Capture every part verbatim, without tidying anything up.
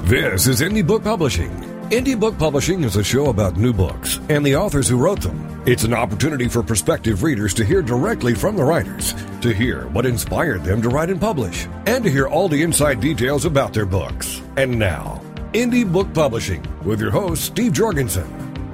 This is Indie Book Publishing. Indie Book Publishing is a show about new books and the authors who wrote them. It's an opportunity for prospective readers to hear directly from the writers, to hear what inspired them to write and publish, and to hear all the inside details about their books. And now, Indie Book Publishing with your host, Steve Jorgensen.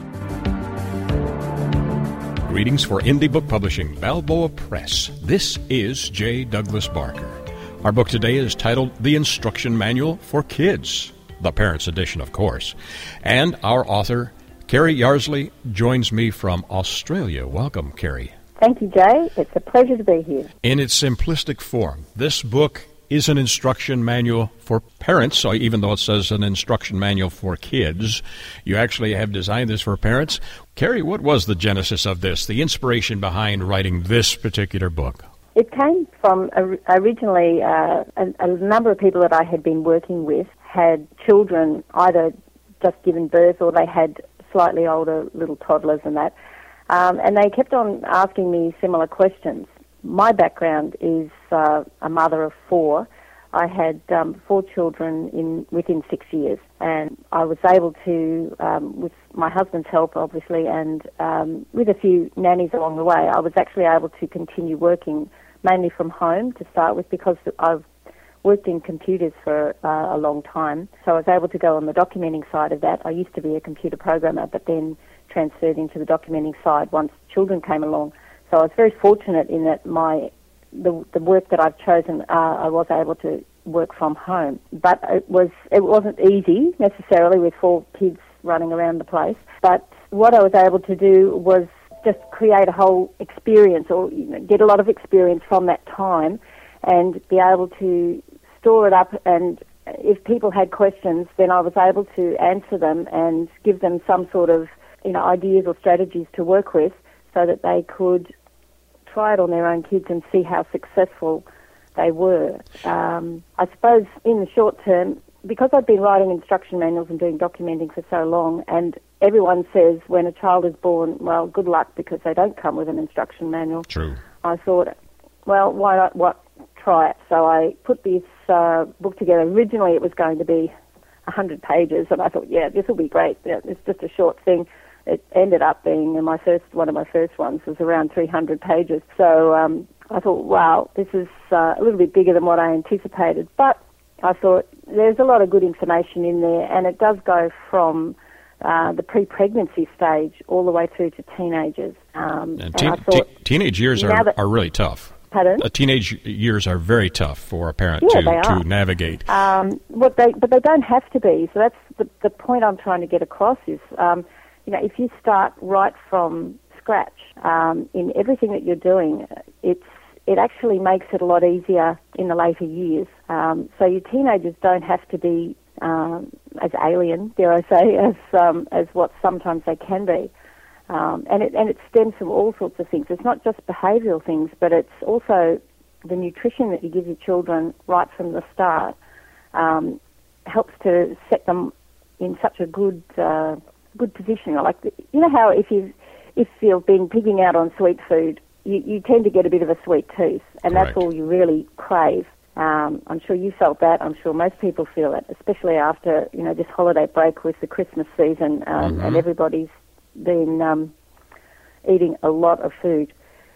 Greetings for Indie Book Publishing, Balboa Press. This is J. Douglas Barker. Our book today is titled The Instruction Manual for Kids, the Parents Edition, of course. And our author, Carrie Yarsley, joins me from Australia. Welcome, Carrie. Thank you, Jay. It's a pleasure to be here. In its simplistic form, this book is an instruction manual for parents, so even though it says an instruction manual for kids, you actually have designed this for parents. Carrie, what was the genesis of this, the inspiration behind writing this particular book? It came from originally uh, a, a number of people that I had been working with had children either just given birth or they had slightly older little toddlers and that. Um, and they kept on asking me similar questions. My background is uh, a mother of four. I had um, four children in within six years, and I was able to, um, with my husband's help, obviously, and um, with a few nannies along the way, I was actually able to continue working mainly from home to start with because I've worked in computers for uh, a long time, so I was able to go on the documenting side of that. I used to be a computer programmer, but then transferred into the documenting side once children came along. So I was very fortunate in that my the the work that I've chosen, uh, I was able to work from home. But it was it wasn't easy necessarily with four kids running around the place. But what I was able to do was just create a whole experience, or you know, get a lot of experience from that time, and be able to store it up. And if people had questions, then I was able to answer them and give them some sort of you know ideas or strategies to work with, so that they could try it on their own kids and see how successful they were. Um, I suppose in the short term, because I've been writing instruction manuals and doing documenting for so long, and everyone says when a child is born, well, good luck because they don't come with an instruction manual. True. I thought, well, why not what, try it? So I put this uh, book together. Originally it was going to be one hundred pages, and I thought, yeah, this will be great. It's just a short thing. It ended up being, in my first one of my first ones was around three hundred pages. So um, I thought, wow, this is uh, a little bit bigger than what I anticipated. But I thought there's a lot of good information in there, and it does go from uh, the pre-pregnancy stage all the way through to teenagers. Um, and and teen, I thought, te- teenage years are, that, are really tough. Pardon? Uh, teenage years are very tough for a parent yeah, to, they are. to navigate. Um, what they, but they don't have to be. So that's the, the point I'm trying to get across is, um, you know, if you start right from scratch um, in everything that you're doing, it's it actually makes it a lot easier in the later years. Um, so your teenagers don't have to be um, as alien, dare I say, as um, as what sometimes they can be. Um, and it and it stems from all sorts of things. It's not just behavioural things, but it's also the nutrition that you give your children right from the start um, helps to set them in such a good uh, good position. Like you know how if you if you've been pigging out on sweet food, you, you tend to get a bit of a sweet tooth, and that's Right. all you really crave. Um, I'm sure you felt that. I'm sure most people feel it, especially after you know this holiday break with the Christmas season, um, Mm-hmm. and everybody's been um, eating a lot of food.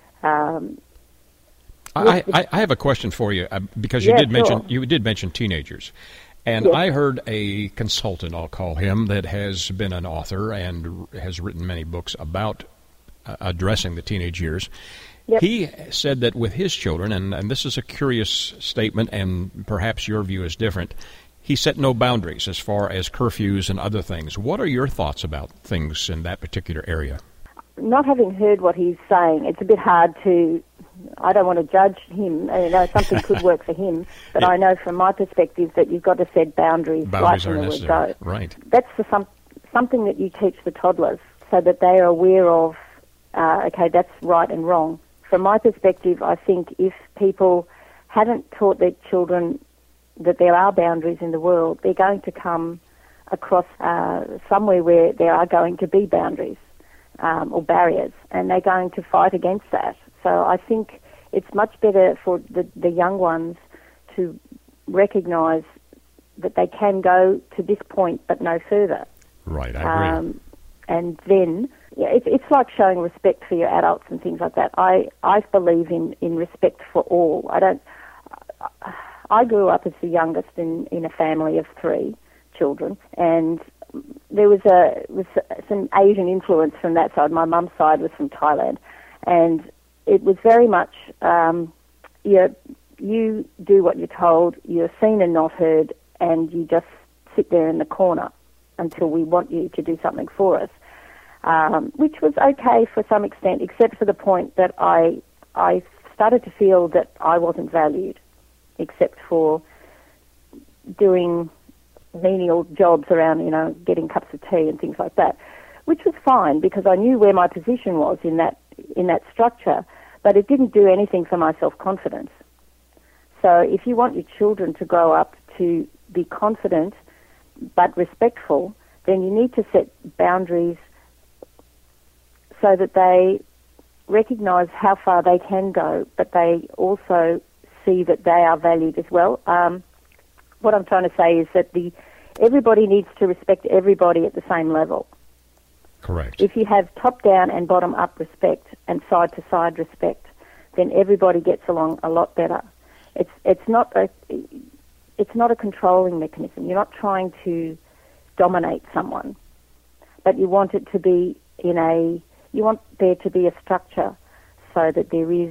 Um, I, I, I have a question for you uh, because you Yeah, did mention sure. you did mention teenagers, and Yes. I heard a consultant, I'll call him, that has been an author and has written many books about uh, addressing the teenage years. Yep. He said that with his children, and, and this is a curious statement, and perhaps your view is different. He set no boundaries as far as curfews and other things. What are your thoughts about things in that particular area? Not having heard what he's saying, it's a bit hard to. I don't want to judge him. You know, something could work for him, but Yeah. I know from my perspective that you've got to set boundaries, Boundaries right are from the word necessary. go. Right. That's the some, something that you teach the toddlers so that they are aware of, uh, okay, that's right and wrong. From my perspective, I think if people haven't taught their children that there are boundaries in the world, they're going to come across uh, somewhere where there are going to be boundaries um, or barriers, and they're going to fight against that. So I think it's much better for the, the young ones to recognise that they can go to this point but no further. Right, I agree. Um, and then, yeah, it, it's like showing respect for your adults and things like that. I, I believe in, in respect for all. I don't. I grew up as the youngest in, in a family of three children, and there was a was some Asian influence from that side. My mum's side was from Thailand, and it was very much um, you you do what you're told, you're seen and not heard, and you just sit there in the corner until we want you to do something for us, um, which was okay for some extent, except for the point that I I started to feel that I wasn't valued, except for doing menial jobs around, you know, getting cups of tea and things like that, which was fine because I knew where my position was in that in that structure, but it didn't do anything for my self-confidence. So if you want your children to grow up to be confident but respectful, then you need to set boundaries so that they recognise how far they can go, but they also see that they are valued as well. Um, what I'm trying to say is that the everybody needs to respect everybody at the same level. Correct. If you have top-down and bottom-up respect and side-to-side respect, then everybody gets along a lot better. It's it's not a it's not a controlling mechanism. You're not trying to dominate someone, but you want it to be in a you want there to be a structure so that there is,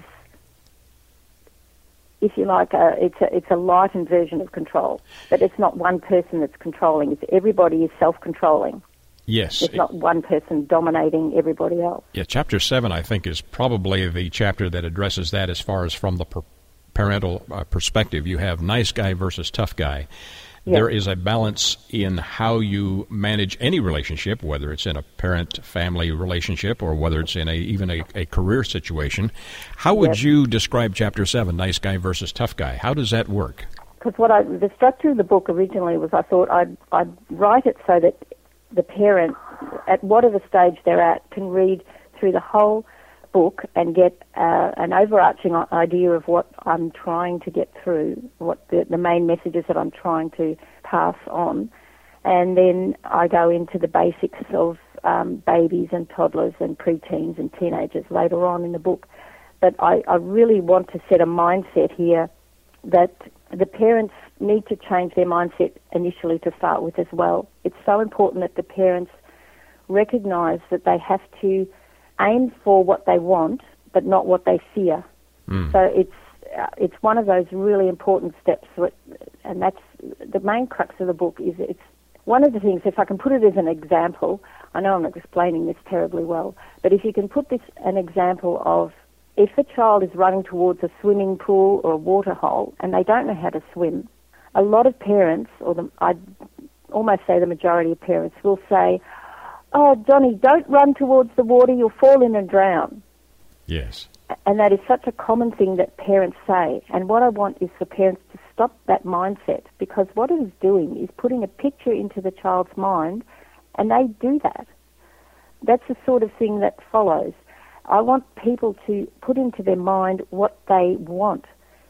if you like, a, it's a it's a lightened version of control. But it's not one person that's controlling. It's everybody is self-controlling. Yes. It's not one person dominating everybody else. Yeah, Chapter seven, I think, is probably the chapter that addresses that as far as from the per- parental uh, perspective. You have nice guy versus tough guy. Yes. There is a balance in how you manage any relationship, whether it's in a parent-family relationship or whether it's in a even a, a career situation. How would yes. you describe Chapter seven, nice guy versus tough guy? How does that work? Because what I, the structure of the book originally was I thought I'd, I'd write it so that the parent, at whatever stage they're at, can read through the whole book and get uh, an overarching idea of what I'm trying to get through, what the, the main messages that I'm trying to pass on. And then I go into the basics of um, babies and toddlers and preteens and teenagers later on in the book. But I, I really want to set a mindset here that the parents need to change their mindset initially to start with as well. It's so important that the parents recognise that they have to aim for what they want, but not what they fear. Mm. So it's uh, it's one of those really important steps, and that's the main crux of the book. Is it's one of the things. If I can put it as an example, I know I'm not explaining this terribly well, but if you can put this an example of if a child is running towards a swimming pool or a water hole and they don't know how to swim, a lot of parents, or the, I'd almost say the majority of parents, will say, "Oh, Johnny, don't run towards the water, you'll fall in and drown." Yes. And that is such a common thing that parents say. And what I want is for parents to stop that mindset, because what it is doing is putting a picture into the child's mind, and they do that. That's the sort of thing that follows. I want people to put into their mind what they want,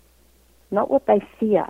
not what they fear.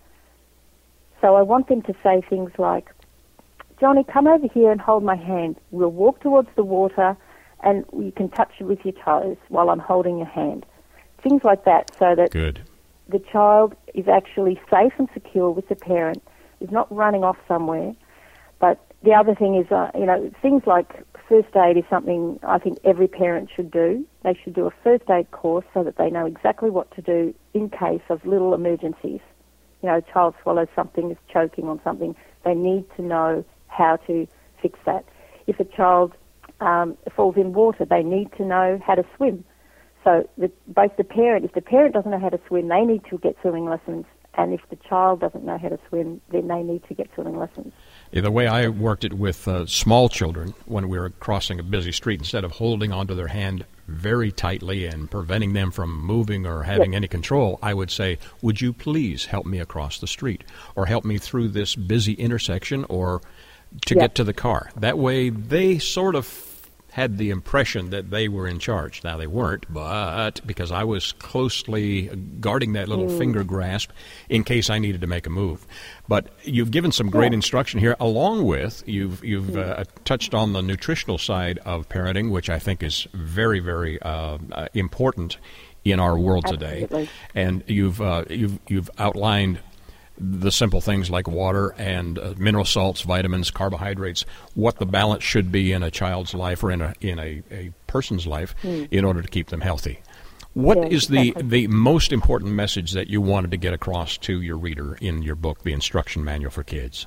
So I want them to say things like, "Johnny, come over here and hold my hand. We'll walk towards the water and you can touch it with your toes while I'm holding your hand." Things like that, so that Good. the child is actually safe and secure with the parent, is not running off somewhere. But the other thing is, uh, you know, things like first aid is something I think every parent should do. They should do a first aid course so that they know exactly what to do in case of little emergencies. You know, a child swallows something, is choking on something. They need to know how to fix that. If a child um, falls in water, they need to know how to swim. So the, both the parent, if the parent doesn't know how to swim, they need to get swimming lessons. And if the child doesn't know how to swim, then they need to get swimming lessons. Yeah, the way I worked it with uh, small children when we were crossing a busy street, instead of holding onto their hand very tightly and preventing them from moving or having Yes. any control, I would say, "Would you please help me across the street, or help me through this busy intersection, or to Yes. get to the car?" That way they sort of had the impression that they were in charge. Now, they weren't, but because I was closely guarding that little mm. finger grasp in case I needed to make a move. But you've given some great yeah. instruction here, along with you've you've mm. uh, touched on the nutritional side of parenting, which I think is very, very uh, uh, important in our world Absolutely. today. And you've uh, you've you've outlined the simple things like water and uh, mineral salts, vitamins, carbohydrates, what the balance should be in a child's life or in a in a, a person's life mm. in order to keep them healthy. What yeah, is the, exactly. the most important message that you wanted to get across to your reader in your book, The Instruction Manual for Kids?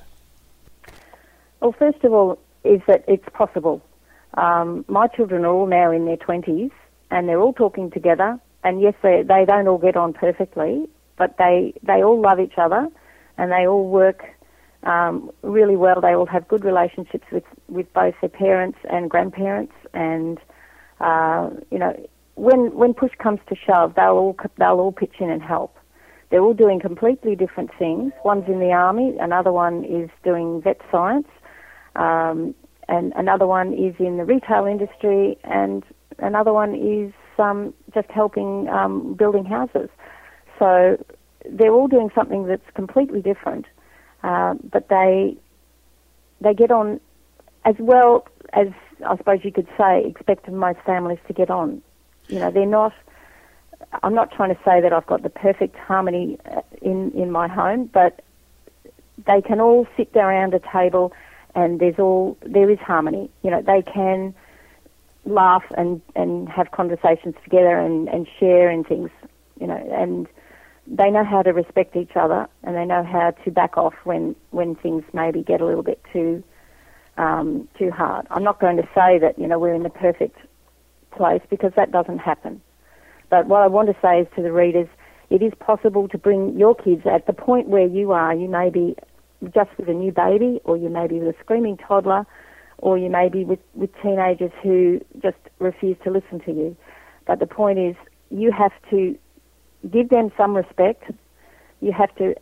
Well, first of all, is that it's possible. Um, my children are all now in their twenties, and they're all talking together, and yes, they, they don't all get on perfectly, but they, they all love each other, and they all work um, really well. They all have good relationships with, with both their parents and grandparents, and uh, you know, when when push comes to shove, they'll all they'll all pitch in and help. They're all doing completely different things. One's in the army, another one is doing vet science, um, and another one is in the retail industry, and another one is um, just helping um, building houses. So they're all doing something that's completely different, uh, but they they get on as well as, I suppose you could say, expect of most families to get on. You know, they're not, I'm not trying to say that I've got the perfect harmony in, in my home, but they can all sit around a table and there's all, there is harmony. You know, they can laugh and, and have conversations together and, and share in things, you know, and they know how to respect each other, and they know how to back off when, when things maybe get a little bit too um, too hard. I'm not going to say that, you know, we're in the perfect place, because that doesn't happen. But what I want to say is to the readers, it is possible to bring your kids at the point where you are. You may be just with a new baby, or you may be with a screaming toddler, or you may be with, with teenagers who just refuse to listen to you. But the point is, you have to give them some respect. You have to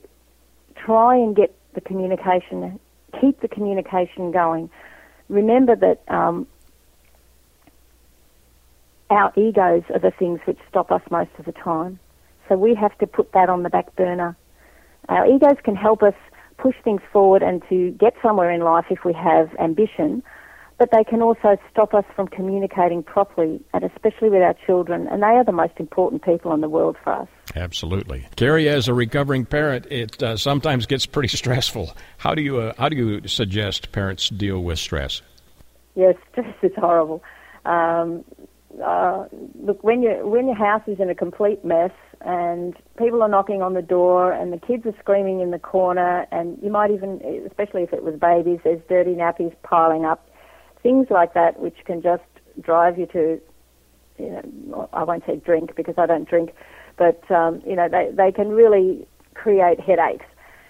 try and get the communication, keep the communication going. Remember that um, our egos are the things which stop us most of the time. So we have to put that on the back burner. Our egos can help us push things forward and to get somewhere in life if we have ambition, but they can also stop us from communicating properly, and especially with our children, and they are the most important people in the world for us. Absolutely. Carrie, as a recovering parent, it uh, sometimes gets pretty stressful. How do you uh, how do you suggest parents deal with stress? Yes, stress is horrible. Um, uh, look, when you when your house is in a complete mess and people are knocking on the door and the kids are screaming in the corner, and you might even, especially if it was babies, there's dirty nappies piling up, things like that which can just drive you to, you know, I won't say drink because I don't drink, but, um, you know, they, they can really create headaches.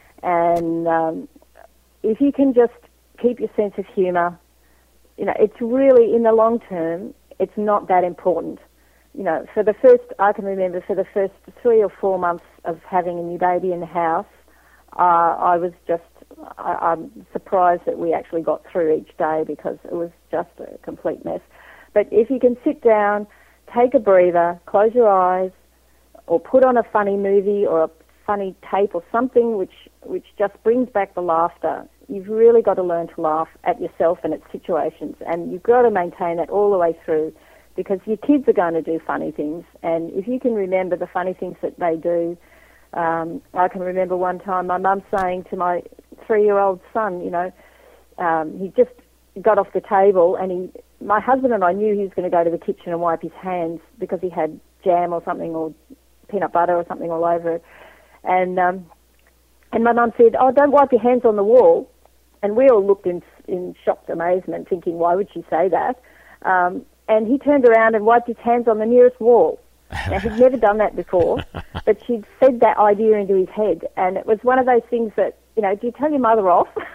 And um, if you can just keep your sense of humour, you know, it's really, in the long term, it's not that important. You know, for the first, I can remember for the first three or four months of having a new baby in the house, uh, I was just, I, I'm surprised that we actually got through each day, because it was just a complete mess. But if you can sit down, take a breather, close your eyes, or put on a funny movie or a funny tape or something which, which just brings back the laughter, you've really got to learn to laugh at yourself and at situations, and you've got to maintain that all the way through, because your kids are going to do funny things, and if you can remember the funny things that they do, um, I can remember one time my mum saying to my three-year-old son, you know, um, he just got off the table, and he, my husband and I knew he was going to go to the kitchen and wipe his hands because he had jam or something, or peanut butter or something all over it, and um, and my mum said, "Oh, don't wipe your hands on the wall," and we all looked in in shocked amazement, thinking, why would she say that? Um, And he turned around and wiped his hands on the nearest wall. Now, he'd never done that before, but she'd fed that idea into his head. And it was one of those things that, you know, do you tell your mother off?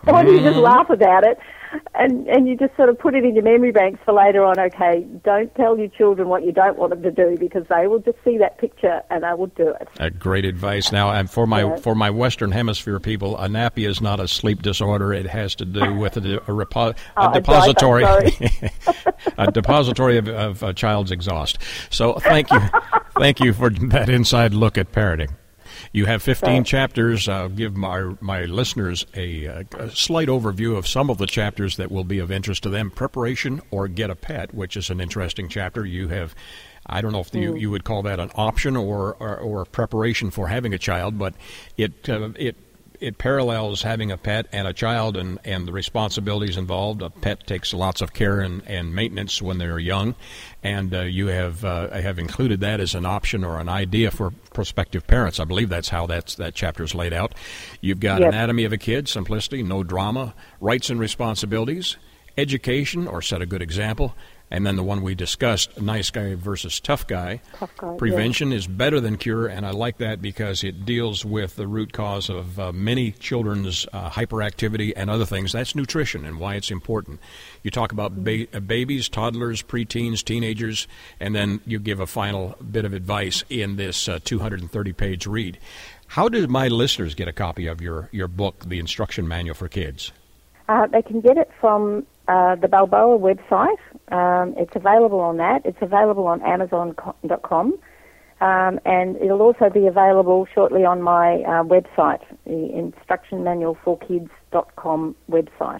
Or mm-hmm. you just laugh about it, and, and you just sort of put it in your memory banks for later on. Okay, don't tell your children what you don't want them to do, because they will just see that picture and they will do it. Uh, great advice. Now, and for my yeah. for my Western Hemisphere people, a nappy is not a sleep disorder. It has to do with a, a, repo, a oh, depository diaper, a depository of, of a child's exhaust. So thank you, thank you for that inside look at parenting. You have fifteen right. chapters. I'll give my my listeners a, a slight overview of some of the chapters that will be of interest to them. Preparation or Get a Pet, which is an interesting chapter. You have, I don't know if you, you would call that an option or, or, or preparation for having a child, but it uh, it it parallels having a pet and a child and, and the responsibilities involved. A pet takes lots of care and, and maintenance when they're young, and uh, you have uh, have included that as an option or an idea for prospective parents. I believe that's how that's, that chapter is laid out. You've got yep. Anatomy of a Kid, simplicity, no drama, rights and responsibilities, education or set a good example, and then the one we discussed, nice guy versus tough guy. Tough guy Prevention yeah. is better than cure, and I like that because it deals with the root cause of uh, many children's uh, hyperactivity and other things. That's nutrition and why it's important. You talk about ba- babies, toddlers, preteens, teenagers, and then you give a final bit of advice in this uh, two hundred thirty page read. How did my listeners get a copy of your, your book, The Instruction Manual for Kids? Uh, they can get it from uh, the Balboa website. Um, it's available on that. It's available on Amazon dot com. Um, and it'll also be available shortly on my uh, website, the instruction manual for kids dot com website.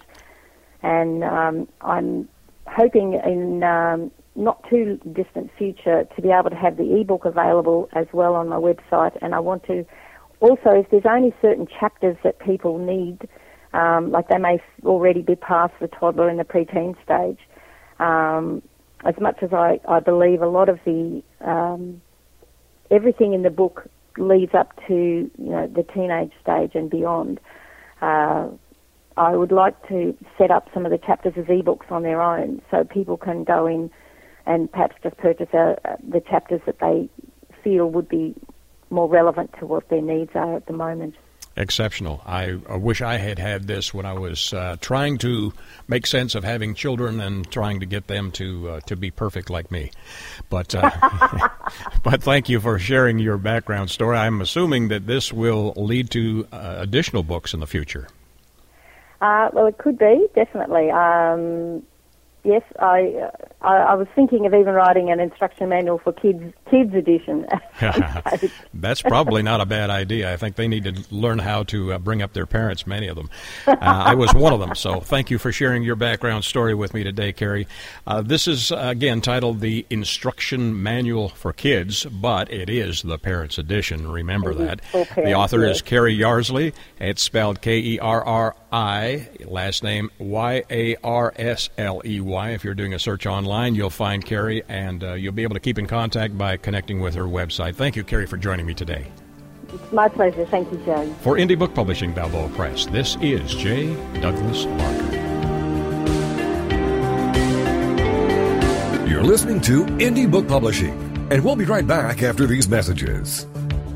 And um, I'm hoping in um, not too distant future to be able to have the ebook available as well on my website. And I want to also, if there's only certain chapters that people need, Um, like they may already be past the toddler and the preteen stage. Um, as much as I, I believe a lot of the, um, everything in the book leads up to, you know, the teenage stage and beyond, uh, I would like to set up some of the chapters as ebooks on their own so people can go in and perhaps just purchase a, a, the chapters that they feel would be more relevant to what their needs are at the moment. Exceptional. I, I wish I had had this when I was uh, trying to make sense of having children and trying to get them to uh, to be perfect like me. But uh, but thank you for sharing your background story. I'm assuming that this will lead to uh, additional books in the future. Uh, well, it could be, definitely. Um, yes, I, I I was thinking of even writing an instruction manual for kids kids edition. That's probably not a bad idea. I think they need to learn how to uh, bring up their parents, many of them. Uh, I was one of them, so thank you for sharing your background story with me today, Carrie. Uh, this is, uh, again, titled The Instruction Manual for Kids, but it is the Parents Edition. Remember that. Parents, the author yes. is Carrie Yarsley. It's spelled K E R R I, last name Y A R S L E Y. If you're doing a search online, you'll find Carrie, and uh, you'll be able to keep in contact by connecting with her website. Thank you, Carrie, for joining me today. It's my pleasure. Thank you, Joe. For Indie Book Publishing, Balboa Press, this is J. Douglas Barker. You're listening to Indie Book Publishing, and we'll be right back after these messages.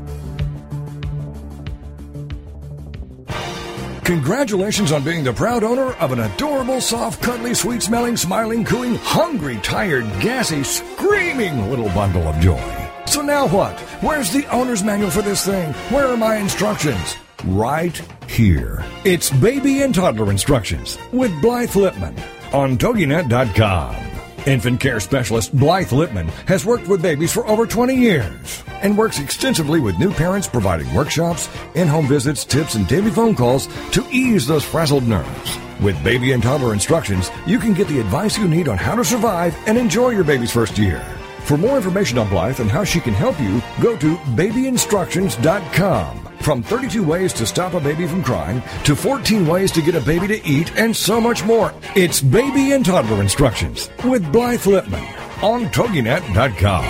Congratulations on being the proud owner of an adorable, soft, cuddly, sweet-smelling, smiling, cooing, hungry, tired, gassy, screaming little bundle of joy. So now what? Where's the owner's manual for this thing? Where are my instructions? Right here. It's Baby and Toddler Instructions with Blythe Lipman on Toginet dot com. Infant care specialist Blythe Lipman has worked with babies for over twenty years and works extensively with new parents, providing workshops, in-home visits, tips, and daily phone calls to ease those frazzled nerves. With Baby and Toddler Instructions, you can get the advice you need on how to survive and enjoy your baby's first year. For more information on Blythe and how she can help you, go to baby instructions dot com. From thirty-two ways to stop a baby from crying to fourteen ways to get a baby to eat and so much more. It's Baby and Toddler Instructions with Blythe Lipman on Toginet dot com.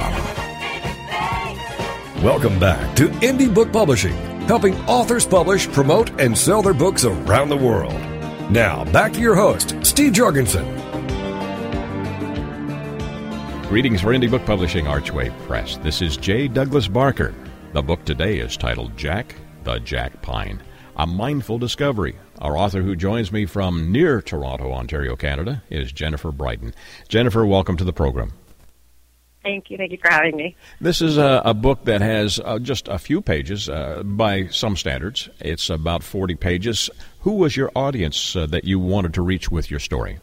Welcome back to Indie Book Publishing, helping authors publish, promote, and sell their books around the world. Now, back to your host, Steve Jorgensen. Greetings for Indie Book Publishing, Archway Press. This is J. Douglas Barker. The book today is titled Jack the Jack Pine, A Mindful Discovery, Our author who joins me from near Toronto, Ontario, Canada, is Jennifer Brighton. Jennifer, welcome to the program. Thank you. Thank you for having me. This is a, a book that has uh, just a few pages uh, by some standards. It's about forty pages. Who was your audience uh, that you wanted to reach with your story?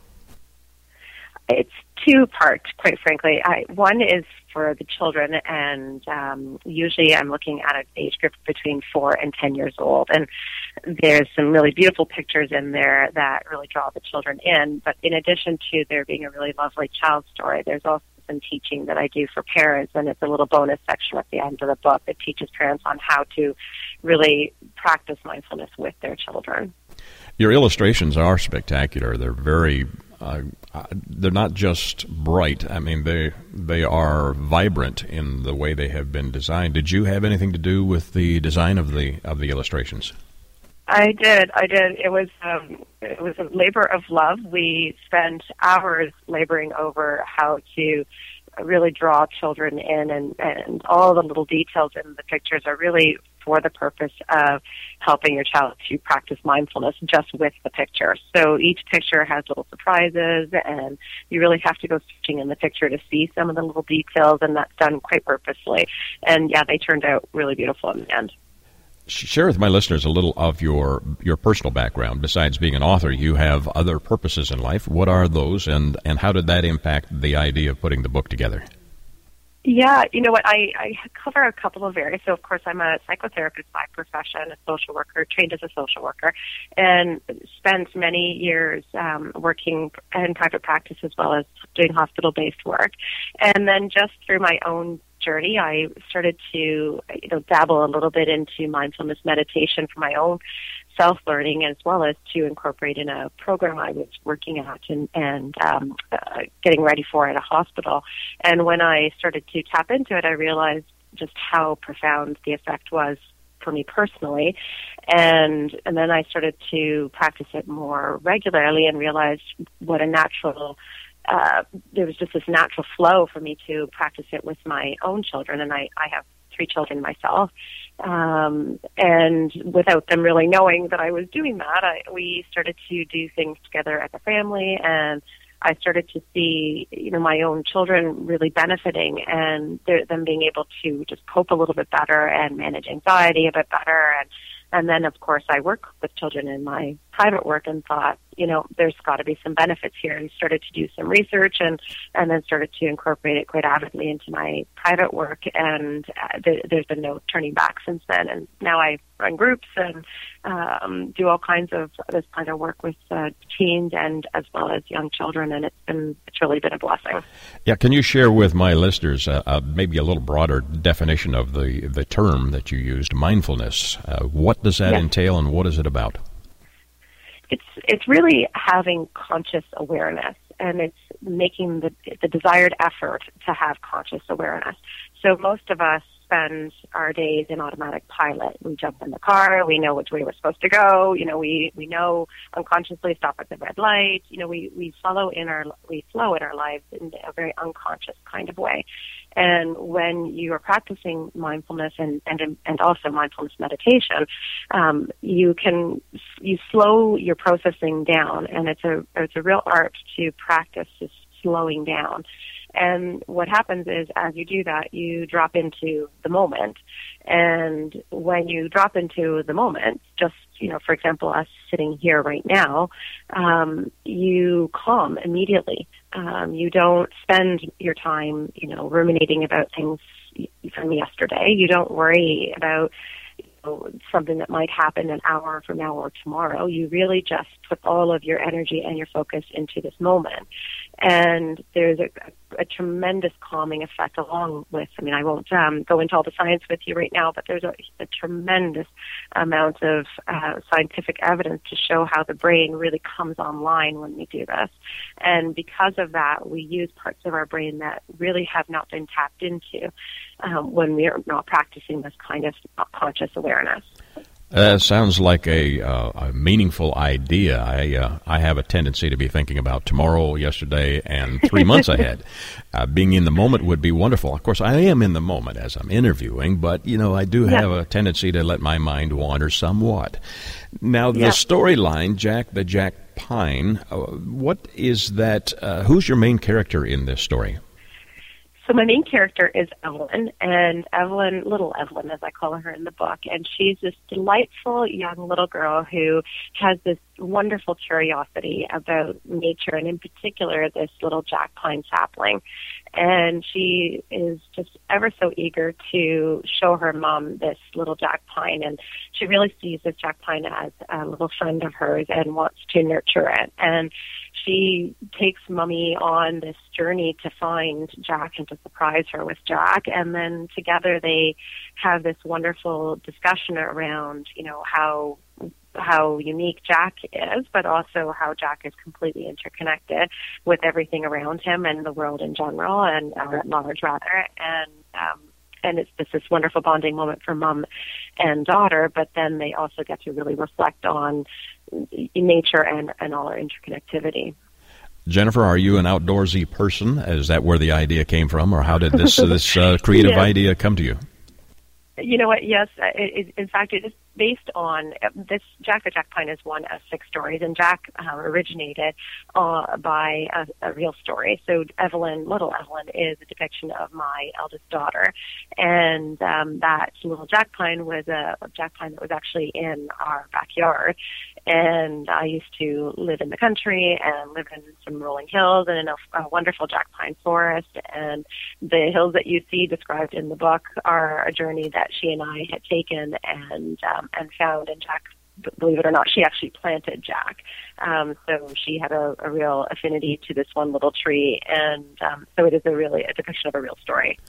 It's two parts, quite frankly. I, one is for the children, and um, usually I'm looking at an age group between four and ten years old. And there's some really beautiful pictures in there that really draw the children in. But in addition to there being a really lovely child story, there's also some teaching that I do for parents, and it's a little bonus section at the end of the book that teaches parents on how to really practice mindfulness with their children. Your illustrations are spectacular. They're very, uh, they're not just bright. I mean, they they are vibrant in the way they have been designed. Did you have anything to do with the design of the of the illustrations? I did. I did. It was um, it was a labor of love. We spent hours laboring over how to really draw children in, and, and all the little details in the pictures are really for the purpose of helping your child to practice mindfulness just with the picture. So each picture has little surprises, and you really have to go searching in the picture to see some of the little details, and that's done quite purposely. And yeah, they turned out really beautiful in the end. Share with my listeners a little of your your personal background. Besides being an author, you have other purposes in life. What are those, and, and how did that impact the idea of putting the book together? Yeah, you know what, I, I cover a couple of areas. So, of course, I'm a psychotherapist by profession, a social worker, trained as a social worker, and spent many years um, working in private practice as well as doing hospital-based work. And then just through my own journey, I started to you know dabble a little bit into mindfulness meditation for my own self-learning, as well as to incorporate in a program I was working at and, and um, uh, getting ready for at a hospital. And when I started to tap into it, I realized just how profound the effect was for me personally. And and then I started to practice it more regularly and realized what a natural Uh, there was just this natural flow for me to practice it with my own children, and I, I have three children myself. Um, and without them really knowing that I was doing that, I, we started to do things together as a family, and I started to see, you know, my own children really benefiting, and them being able to just cope a little bit better and manage anxiety a bit better. And And then, of course, I work with children in my private work and thought, you know, there's got to be some benefits here, and started to do some research and, and then started to incorporate it quite avidly into my private work. And uh, th- there's been no turning back since then. And now I run groups and um, do all kinds of this kind of work with uh, teens and as well as young children. And it's been, it's really been a blessing. Yeah. Can you share with my listeners uh, uh, maybe a little broader definition of the, the term that you used, mindfulness? Uh, what does that yeah. entail, and what is it about? It's it's really having conscious awareness, and it's making the the desired effort to have conscious awareness. So most of us spend our days in automatic pilot. We jump in the car, we know which way we're supposed to go, you know, we, we know unconsciously stop at the red light, you know, we, we follow in our, we flow in our lives in a very unconscious kind of way. And when you are practicing mindfulness and, and, and also mindfulness meditation, um, you can, you slow your processing down, and it's a, it's a real art to practice just slowing down. And what happens is, as you do that, you drop into the moment. And when you drop into the moment, just, you know, for example, us sitting here right now, um, you calm immediately. Um, you don't spend your time, you know, ruminating about things from yesterday. You don't worry about, you know, something that might happen an hour from now or tomorrow. You really just put all of your energy and your focus into this moment. And there's a, a tremendous calming effect along with, I mean, I won't um, go into all the science with you right now, but there's a, a tremendous amount of uh, scientific evidence to show how the brain really comes online when we do this. And because of that, we use parts of our brain that really have not been tapped into um, when we are not practicing this kind of conscious awareness. Uh, sounds like a, uh, a meaningful idea. I uh, I have a tendency to be thinking about tomorrow, yesterday, and three months ahead. Uh, being in the moment would be wonderful. Of course, I am in the moment as I'm interviewing, but, you know, I do yeah. have a tendency to let my mind wander somewhat. Now, the yeah. storyline, Jack the Jack Pine, uh, what is that? Uh, who's your main character in this story? So my main character is Evelyn, and Evelyn, little Evelyn, as I call her in the book, and she's this delightful young little girl who has this wonderful curiosity about nature, and in particular, this little jack pine sapling. And she is just ever so eager to show her mom this little jack pine, and she really sees this jack pine as a little friend of hers and wants to nurture it. And she takes Mummy on this journey to find Jack and to surprise her with Jack, and then together they have this wonderful discussion around, you know, how how unique Jack is, but also how Jack is completely interconnected with everything around him and the world in general, and uh, at large, rather. And um, and it's just this wonderful bonding moment for mom and daughter, but then they also get to really reflect on nature and, and all our interconnectivity. Jennifer, are you an outdoorsy person? Is that where the idea came from, or how did this this uh, creative yes. idea come to you? You know what? Yes, it, it, in fact, it is based on this. Jack the Jack Pine is one of six stories, and Jack uh, originated uh, by a, a real story. So Evelyn, little Evelyn, is a depiction of my eldest daughter, and um, that little Jack Pine was a, a Jack Pine that was actually in our backyard. And I used to live in the country and live in some rolling hills and in a, a wonderful Jack Pine forest. And the hills that you see described in the book are a journey that she and I had taken and um, and found. And Jack, believe it or not, she actually planted Jack. Um, so she had a, a real affinity to this one little tree. And um, so it is a really a depiction of a real story.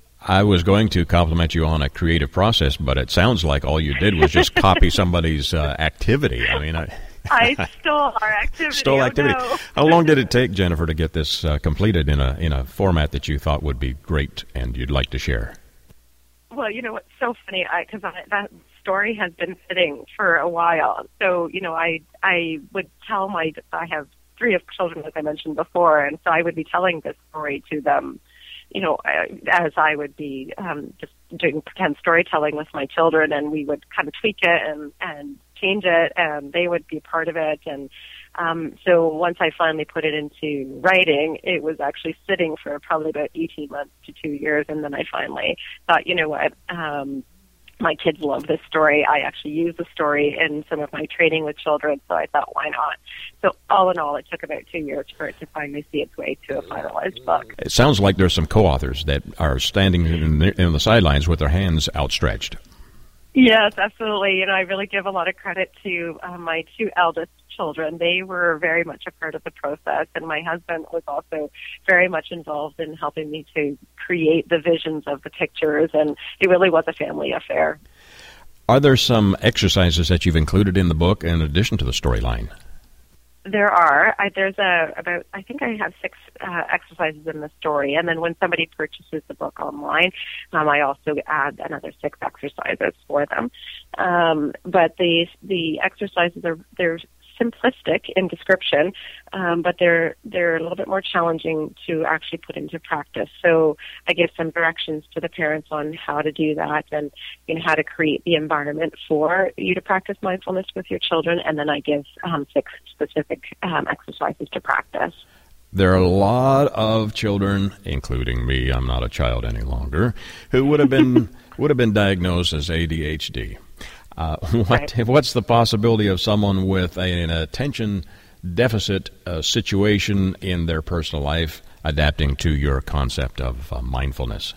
I was going to compliment you on a creative process, but it sounds like all you did was just copy somebody's uh, activity. I mean, I, I stole our activity. Stole activity. Oh, no. How long did it take, Jennifer, to get this uh, completed in a in a format that you thought would be great and you'd like to share? Well, you know what's so funny, because that story has been sitting for a while. So, you know, I I would tell my I have three of children, as I mentioned before, and so I would be telling this story to them, you know, as I would be um, just doing pretend storytelling with my children, and we would kind of tweak it and, and change it, and they would be part of it. And um, so once I finally put it into writing, it was actually sitting for probably about eighteen months to two years, and then I finally thought, you know what, um, my kids love this story. I actually use the story in some of my training with children, so I thought, why not? So all in all, it took about two years for it to finally see its way to a finalized book. It sounds like there's some co-authors that are standing in the, in the sidelines with their hands outstretched. Yes, absolutely. You know, I really give a lot of credit to uh, my two eldest children. They were very much a part of the process, and my husband was also very much involved in helping me to create the visions of the pictures, and it really was a family affair. Are there some exercises that you've included in the book in addition to the storyline? There are. I, there's a about. I think I have six uh, exercises in the story, and then when somebody purchases the book online, um, I also add another six exercises for them. Um, but the the exercises are they're simplistic in description, um, but they're they're a little bit more challenging to actually put into practice. So I give some directions to the parents on how to do that, and you know how to create the environment for you to practice mindfulness with your children, and then I give um, six specific um, exercises to practice. There are a lot of children, including me, I'm not a child any longer, who would have been would have been diagnosed as A D H D. Uh, what, right. What's the possibility of someone with a, an attention deficit uh, situation in their personal life adapting to your concept of uh, mindfulness?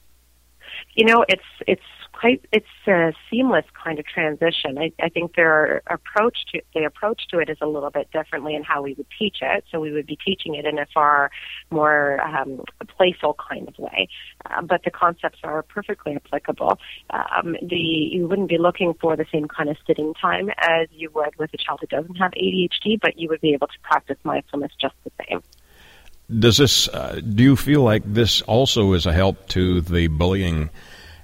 You know, it's it's quite it's a seamless kind of transition. I, I think their approach to the approach to it is a little bit differently in how we would teach it. So we would be teaching it in a far more um, playful kind of way, uh, but the concepts are perfectly applicable. Um, the you wouldn't be looking for the same kind of sitting time as you would with a child who doesn't have A D H D, but you would be able to practice mindfulness just the same. Does this? Uh, do you feel like this also is a help to the bullying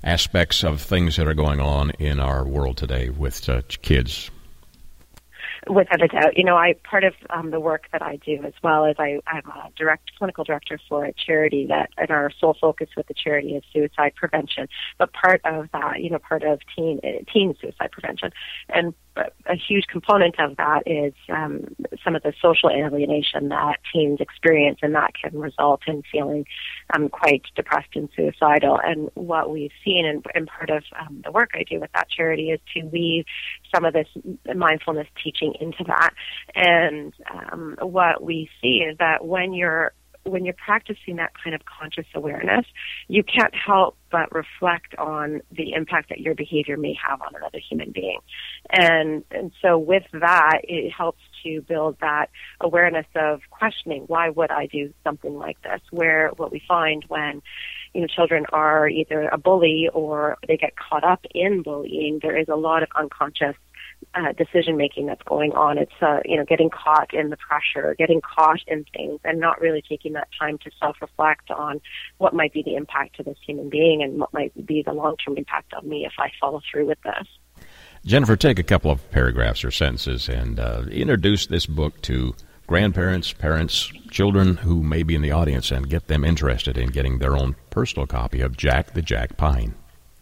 aspects of things that are going on in our world today with uh, kids. Without a doubt. You know, I part of um, the work that I do as well is I, I'm a direct clinical director for a charity that, and our sole focus with the charity is suicide prevention. But part of that, you know, part of teen teen suicide prevention, and a huge component of that is um, some of the social alienation that teens experience, and that can result in feeling um, quite depressed and suicidal. And what we've seen, and, and part of um, the work I do with that charity, is to weave some of this mindfulness teaching into that. And um, what we see is that when you're when you're practicing that kind of conscious awareness, you can't help but reflect on the impact that your behavior may have on another human being. And and so with that, it helps to build that awareness of questioning, why would I do something like this? Where what we find when, you know, children are either a bully or they get caught up in bullying, there is a lot of unconscious Uh, decision making that's going on. It's uh, you know, getting caught in the pressure, getting caught in things, and not really taking that time to self-reflect on what might be the impact to this human being and what might be the long-term impact on me if I follow through with this. Jennifer, take a couple of paragraphs or sentences and uh, introduce this book to grandparents, parents, children who may be in the audience, and get them interested in getting their own personal copy of Jack the Jack Pine.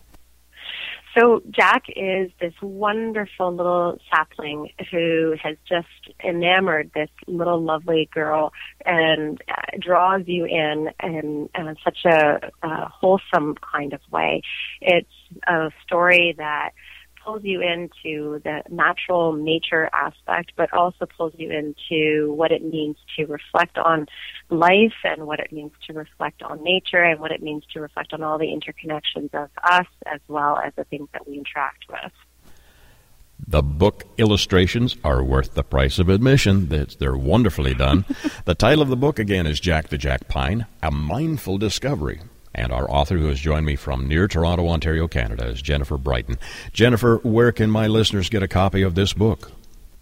So Jack is this wonderful little sapling who has just enamored this little lovely girl and uh, draws you in in uh, such a, a wholesome kind of way. It's a story that pulls you into the natural nature aspect, but also pulls you into what it means to reflect on life and what it means to reflect on nature and what it means to reflect on all the interconnections of us as well as the things that we interact with. The book illustrations are worth the price of admission. They're wonderfully done. The title of the book, again, is Jack the Jack Pine, A Mindful Discovery. And our author, who has joined me from near Toronto, Ontario, Canada, is Jennifer Brighton. Jennifer, where can my listeners get a copy of this book?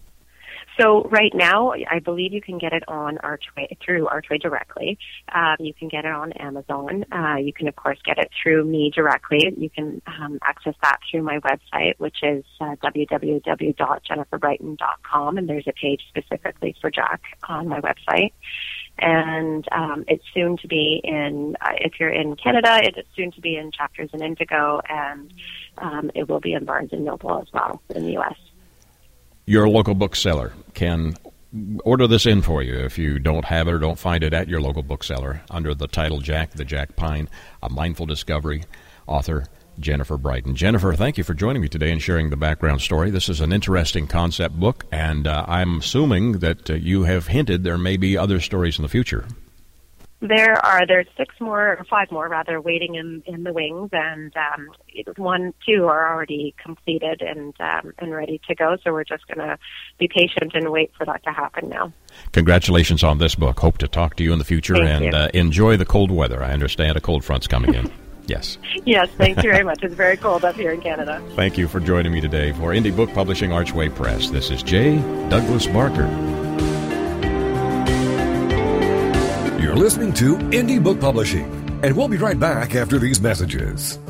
So right now, I believe you can get it on Archway, through Archway directly. Um, you can get it on Amazon. Uh, you can, of course, get it through me directly. You can um, access that through my website, which is uh, w w w dot jennifer brighton dot com, and there's a page specifically for Jack on my website. And um, it's soon to be in, uh, if you're in Canada, it is soon to be in Chapters in Indigo, and um, it will be in Barnes and Noble as well in the U S. Your local bookseller can order this in for you if you don't have it or don't find it at your local bookseller under the title Jack the Jack Pine, A Mindful Discovery, author Jennifer Brighton. Jennifer, thank you for joining me today and sharing the background story. This is an interesting concept book, and uh, I'm assuming that uh, you have hinted there may be other stories in the future. There are, there's six more, or five more rather, waiting in, in the wings, and um, one, two are already completed and um, and ready to go, so we're just going to be patient and wait for that to happen now. Congratulations on this book. Hope to talk to you in the future. Thank and uh, enjoy the cold weather. I understand a cold front's coming in. Yes. Yes, thank you very much. It's very cold up here in Canada. Thank you for joining me today for Indie Book Publishing Archway Press. This is J. Douglas Barker. You're listening to Indie Book Publishing, and we'll be right back after these messages.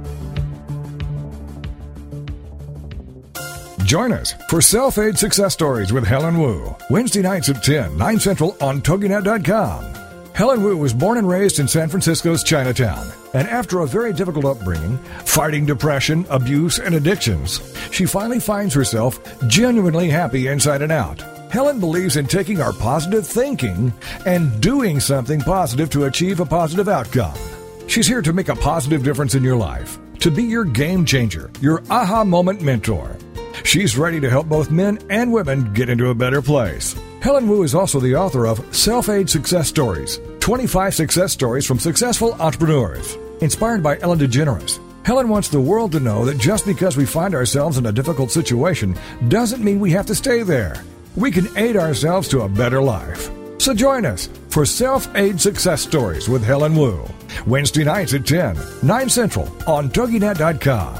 Join us for Self-Aid Success Stories with Helen Wu, Wednesday nights at ten, nine Central on Toginet dot com. Helen Wu was born and raised in San Francisco's Chinatown, and after a very difficult upbringing, fighting depression, abuse, and addictions, she finally finds herself genuinely happy inside and out. Helen believes in taking our positive thinking and doing something positive to achieve a positive outcome. She's here to make a positive difference in your life, to be your game changer, your aha moment mentor. She's ready to help both men and women get into a better place. Helen Wu is also the author of Self-Aid Success Stories, twenty-five success stories from successful entrepreneurs. Inspired by Ellen DeGeneres, Helen wants the world to know that just because we find ourselves in a difficult situation doesn't mean we have to stay there. We can aid ourselves to a better life. So join us for Self-Aid Success Stories with Helen Wu, Wednesday nights at ten, nine Central on Toginet dot com.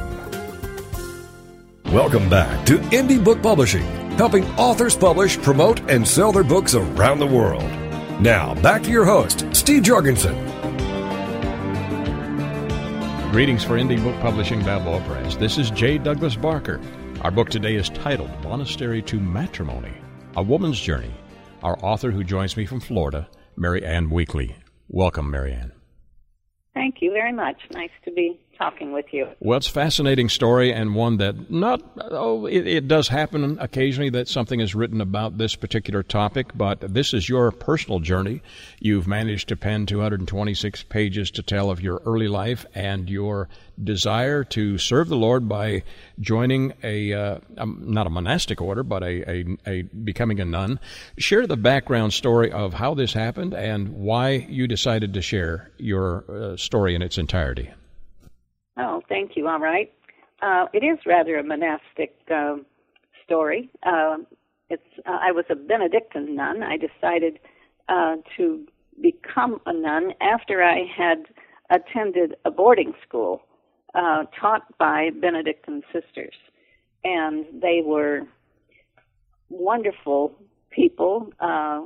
Welcome back to Indie Book Publishing, helping authors publish, promote, and sell their books around the world. Now, back to your host, Steve Jorgensen. Greetings for Indie Book Publishing, Balboa Press. This is J. Douglas Barker. Our book today is titled Monastery to Matrimony, A Woman's Journey. Our author who joins me from Florida, Mary Ann Weekly. Welcome, Mary Ann. Thank you very much. Nice to be talking with you. Well, it's a fascinating story, and one that not, oh, it, it does happen occasionally that something is written about this particular topic, but this is your personal journey. You've managed to pen two hundred twenty-six pages to tell of your early life and your desire to serve the Lord by joining a, uh, um, not a monastic order, but a, a, a becoming a nun. Share the background story of how this happened and why you decided to share your uh, story in its entirety. Oh, thank you. All right. Uh, it is rather a monastic um, story. Uh, it's uh, I was a Benedictine nun. I decided uh, to become a nun after I had attended a boarding school uh, taught by Benedictine sisters. And they were wonderful people, uh,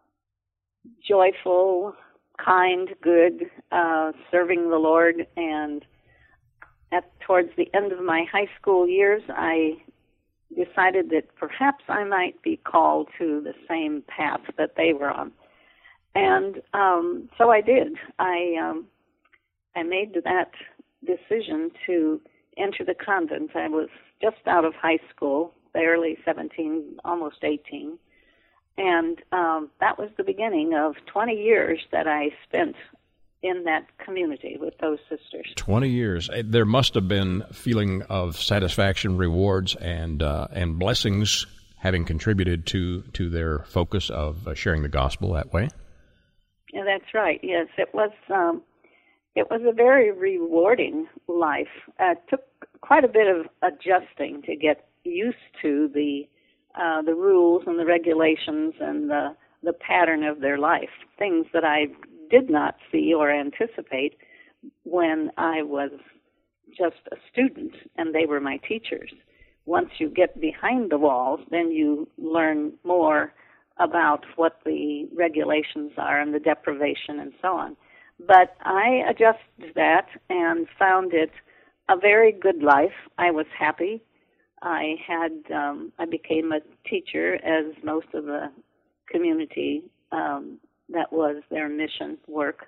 joyful, kind, good, uh, serving the Lord. And At, towards the end of my high school years, I decided that perhaps I might be called to the same path that they were on. And um, so I did. I um, I made that decision to enter the convent. I was just out of high school, barely seventeen, almost eighteen. And um, that was the beginning of twenty years that I spent in that community with those sisters. twenty years. There must have been a feeling of satisfaction, rewards, and uh, and blessings having contributed to, to their focus of uh, sharing the gospel that way. Yeah, that's right. Yes, it was um, it was a very rewarding life. Uh, it took quite a bit of adjusting to get used to the uh, the rules and the regulations and the the pattern of their life, things that I did not see or anticipate when I was just a student and they were my teachers. Once you get behind the walls, then you learn more about what the regulations are and the deprivation and so on. But I adjusted that and found it a very good life. I was happy. I had um, I became a teacher, as most of the community um, that was their mission work,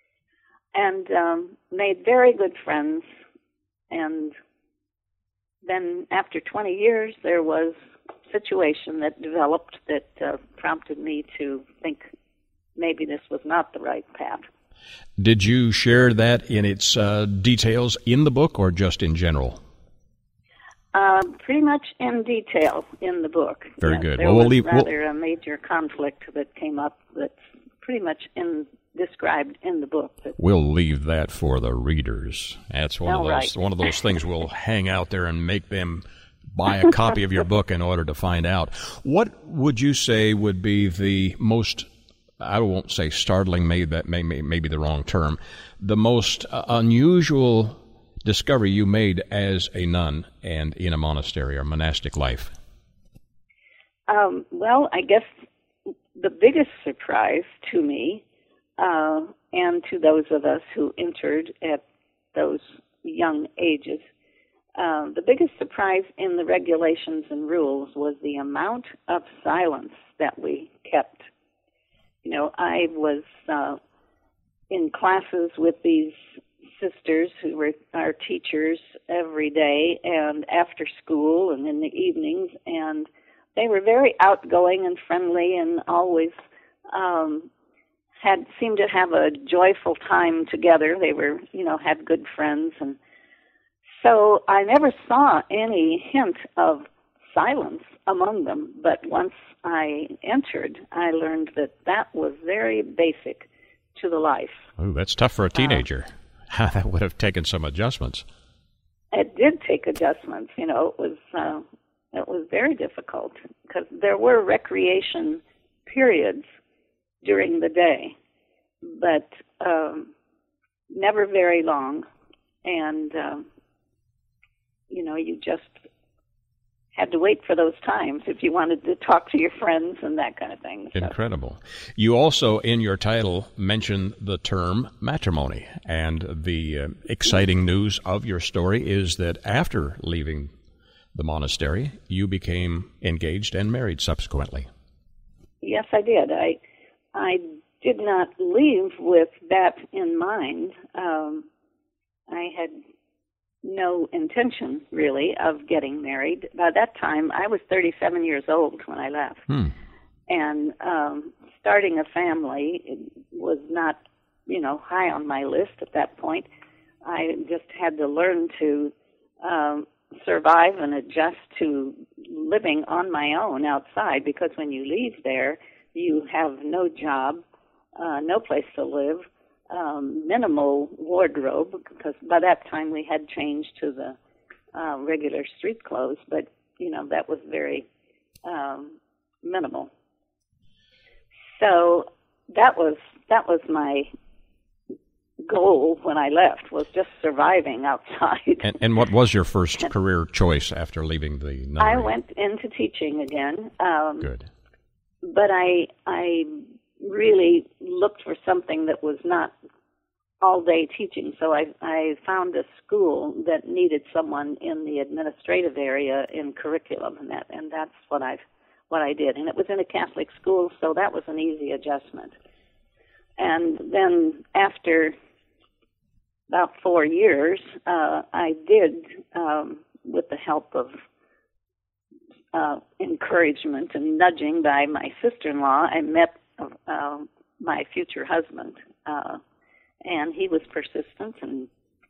and um, made very good friends. And then after twenty years, there was a situation that developed that uh, prompted me to think maybe this was not the right path. Did you share that in its uh, details in the book or just in general? Uh, pretty much in detail in the book. Very yes, good. There Well, we'll was leave, rather we'll... a major conflict that came up that's pretty much in described in the book. We'll leave that for the readers. That's one All of those right. one of those things we'll hang out there and make them buy a copy of your book in order to find out. What would you say would be the most, I won't say startling, maybe that may, may, may be the wrong term, the most uh, unusual discovery you made as a nun and in a monastery or monastic life? Um, well, I guess the biggest surprise to me uh, and to those of us who entered at those young ages, uh, the biggest surprise in the regulations and rules was the amount of silence that we kept. You know, I was uh, in classes with these sisters who were our teachers every day and after school and in the evenings, and they were very outgoing and friendly and always um, had seemed to have a joyful time together. They were, you know, had good friends, and so I never saw any hint of silence among them. But once I entered, I learned that that was very basic to the life. Oh, that's tough for a teenager. Uh, that would have taken some adjustments. It did take adjustments. You know, it was uh, it was very difficult because there were recreation periods during the day, but um, never very long. And um, you know, you just had to wait for those times if you wanted to talk to your friends and that kind of thing. So. Incredible. You also, in your title, mention the term matrimony, and the uh, exciting news of your story is that after leaving the monastery, you became engaged and married subsequently. Yes, I did. I I did not leave with that in mind. Um, I had no intention, really, of getting married. By that time, I was thirty-seven years old when I left. Hmm. And um, starting a family was not, you know, high on my list at that point. I just had to learn to um, survive and adjust to living on my own outside, because when you leave there, you have no job, uh, no place to live, um, minimal wardrobe, because by that time we had changed to the uh, regular street clothes, but, you know, that was very um, minimal. So that was that was my goal when I left, was just surviving outside. And, and what was your first career choice after leaving the nunnery? I went into teaching again. Um, Good. But I I really looked for something that was not all-day teaching, so I, I found a school that needed someone in the administrative area in curriculum, and that and that's what I what I did. And it was in a Catholic school, so that was an easy adjustment. And then after about four years, uh, I did, um, with the help of uh, encouragement and nudging by my sister-in-law, I met uh, my future husband, uh, and he was persistent, and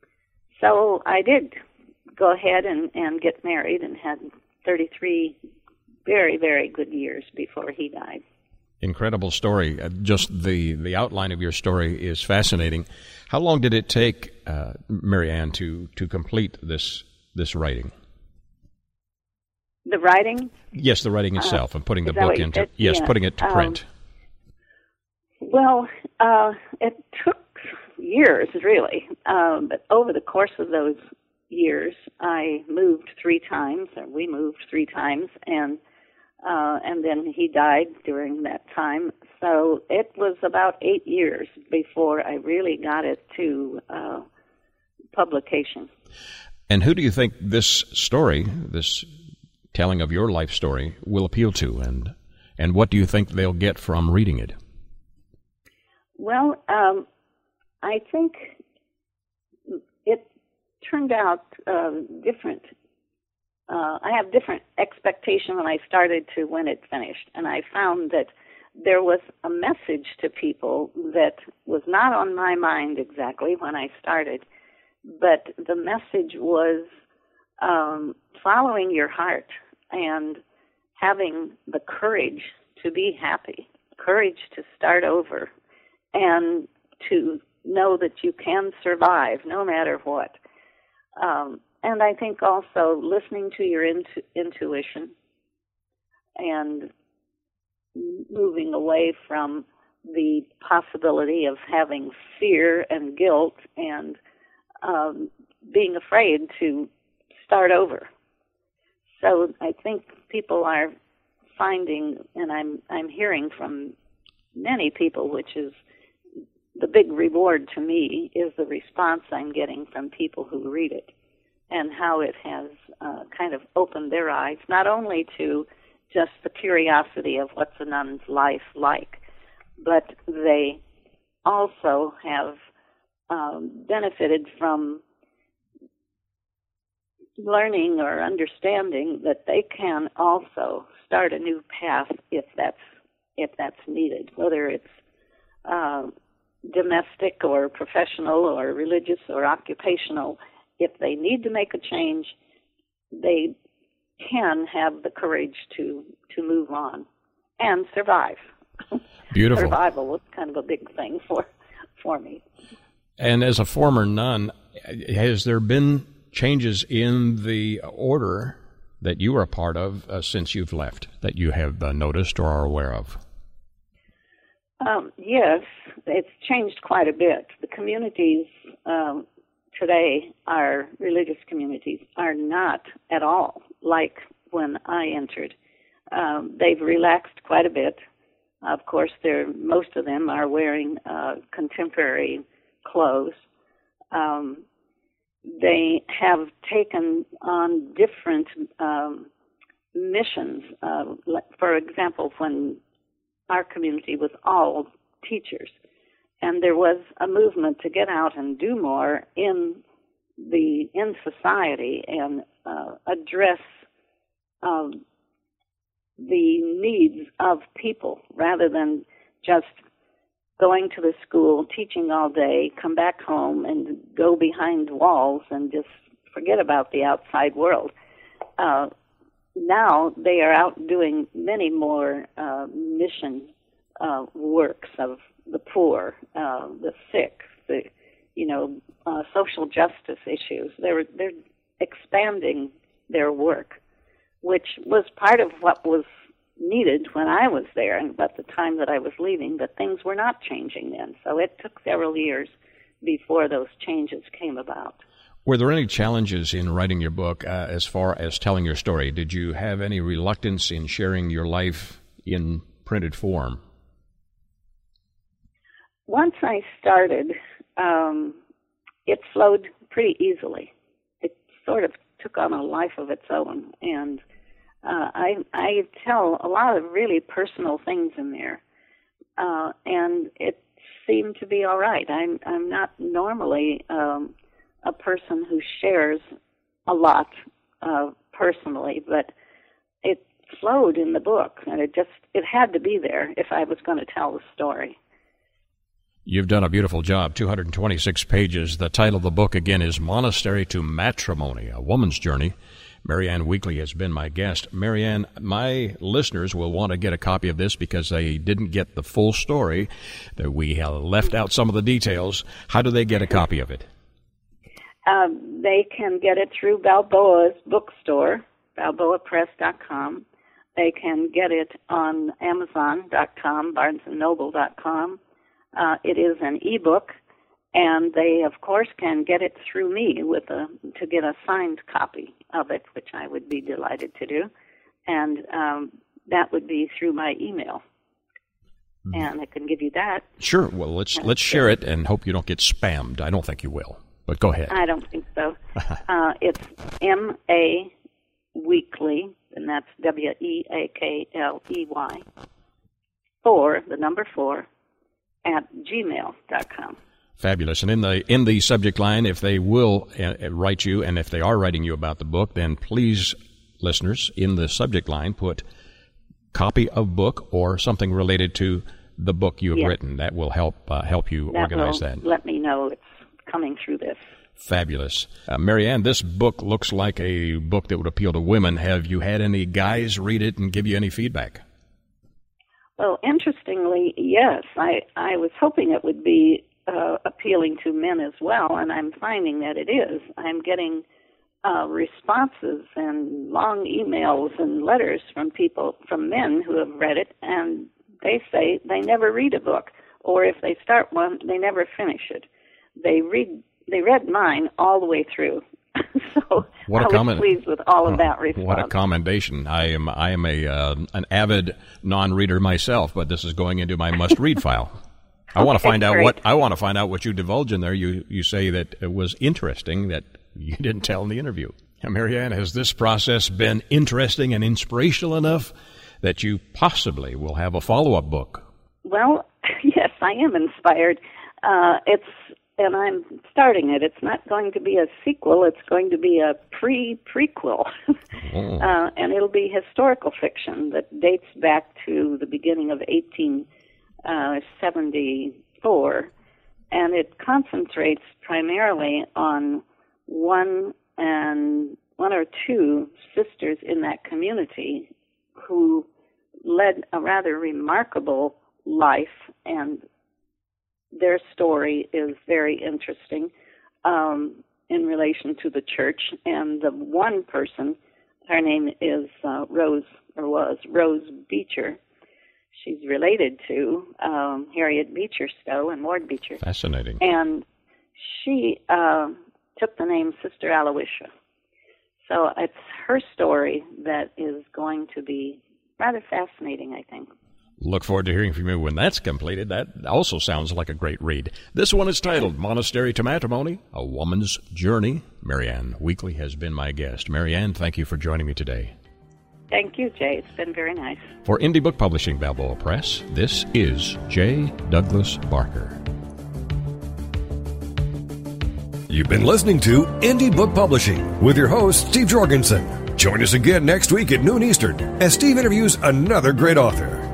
so I did go ahead and, and get married and had thirty-three very, very good years before he died. Incredible story. Uh, just the, the outline of your story is fascinating. How long did it take, uh, Mary Ann, to, to complete this this writing? The writing? Yes, the writing itself, uh, and putting the book into said? yes, yeah. putting it to print. Um, well, uh, it took years, really, um, but over the course of those years, I moved three times, or we moved three times, and uh, and then he died during that time. So it was about eight years before I really got it to uh, publication. And who do you think this story, this telling of your life story, will appeal to, and and what do you think they'll get from reading it? Well, um, I think it turned out uh, different. Uh, I have different expectation when I started to when it finished, and I found that there was a message to people that was not on my mind exactly when I started, but the message was um, following your heart and having the courage to be happy, courage to start over, and to know that you can survive no matter what. Um, and I think also listening to your intu- intuition and moving away from the possibility of having fear and guilt and um, being afraid to start over. So I think people are finding, and I'm I'm hearing from many people, which is the big reward to me, is the response I'm getting from people who read it and how it has uh, kind of opened their eyes, not only to just the curiosity of what's a nun's life like, but they also have um, benefited from learning or understanding that they can also start a new path if that's if that's needed, whether it's uh, domestic or professional or religious or occupational. If they need to make a change, they can have the courage to, to move on and survive. Beautiful. Survival was kind of a big thing for for me. And as a former nun, has there been changes in the order that you are a part of uh, since you've left that you have uh, noticed or are aware of? Um, yes, it's changed quite a bit. The communities um, today, our religious communities, are not at all like when I entered. Um, they've relaxed quite a bit. Of course, they're, most of them are wearing uh, contemporary clothes. Um, they have taken on different um, missions. Uh, for example, when our community was all teachers, and there was a movement to get out and do more in the in society and uh, address um, the needs of people rather than just going to the school, teaching all day, come back home and go behind walls and just forget about the outside world. Uh, now they are out doing many more uh, mission uh, works of the poor, uh, the sick, the you know uh, social justice issues. They're they're expanding their work, which was part of what was needed when I was there and about the time that I was leaving, but things were not changing then. So it took several years before those changes came about. Were there any challenges in writing your book uh, as far as telling your story? Did you have any reluctance in sharing your life in printed form? Once I started, um, it flowed pretty easily. It sort of took on a life of its own, and Uh, I, I tell a lot of really personal things in there, uh, and it seemed to be all right. I'm, I'm not normally um, a person who shares a lot uh, personally, but it flowed in the book, and it just it had to be there if I was going to tell the story. You've done a beautiful job, two hundred twenty-six pages. The title of the book, again, is Monastery to Matrimony, A Woman's Journey. Marianne Weekly has been my guest. Marianne, my listeners will want to get a copy of this because they didn't get the full story, that we have left out some of the details. How do they get a copy of it? Um, they can get it through Balboa's bookstore, balboa press dot com. They can get it on amazon dot com, barnes and noble dot com. Uh, it is an ebook, and they, of course, can get it through me with a to get a signed copy of it, which I would be delighted to do, and um, that would be through my email. Mm. And I can give you that. Sure. Well, let's That's let's share it and hope you don't get spammed. I don't think you will, but go ahead. I don't think so. uh, it's M A Weekly, and that's W E A K L E Y, four, the number four, at gmail dot com. Fabulous. And in the in the subject line, if they will uh, write you, and if they are writing you about the book, then please, listeners, in the subject line, put copy of book or something related to the book you have yes. written. That will help uh, help you that organize will that. Let me know it's coming through this. Fabulous. Uh, Marianne, this book looks like a book that would appeal to women. Have you had any guys read it and give you any feedback? Well, interestingly, yes. I, I was hoping it would be uh, appealing to men as well, and I'm finding that it is. I'm getting uh, responses and long emails and letters from people, from men who have read it, and they say they never read a book, or if they start one, they never finish it. They read. They read mine all the way through. So what a I was comment. pleased with all of that response. What a commendation. I am I am a uh, an avid non-reader myself, but this is going into my must-read file. I okay, want to find out great. what I want to find out what you divulge in there. You you say that it was interesting that you didn't tell in the interview. Now, Marianne, has this process been interesting and inspirational enough that you possibly will have a follow-up book? Well, yes, I am inspired. Uh, it's And I'm starting it. It's not going to be a sequel. It's going to be a pre-prequel. oh. uh, and it'll be historical fiction that dates back to the beginning of eighteen seventy-four. And it concentrates primarily on one and one or two sisters in that community who led a rather remarkable life, and their story is very interesting um, in relation to the church. And the one person, her name is uh, Rose, or was Rose Beecher. She's related to um, Harriet Beecher Stowe and Ward Beecher. Fascinating. And she uh, took the name Sister Aloysia. So it's her story that is going to be rather fascinating, I think. Look forward to hearing from you when that's completed. That also sounds like a great read. This one is titled Monastery to Matrimony, A Woman's Journey. Marianne Weekly has been my guest. Marianne, thank you for joining me today. Thank you, Jay. It's been very nice. For Indie Book Publishing, Balboa Press, this is J. Douglas Barker. You've been listening to Indie Book Publishing with your host, Steve Jorgensen. Join us again next week at noon Eastern as Steve interviews another great author.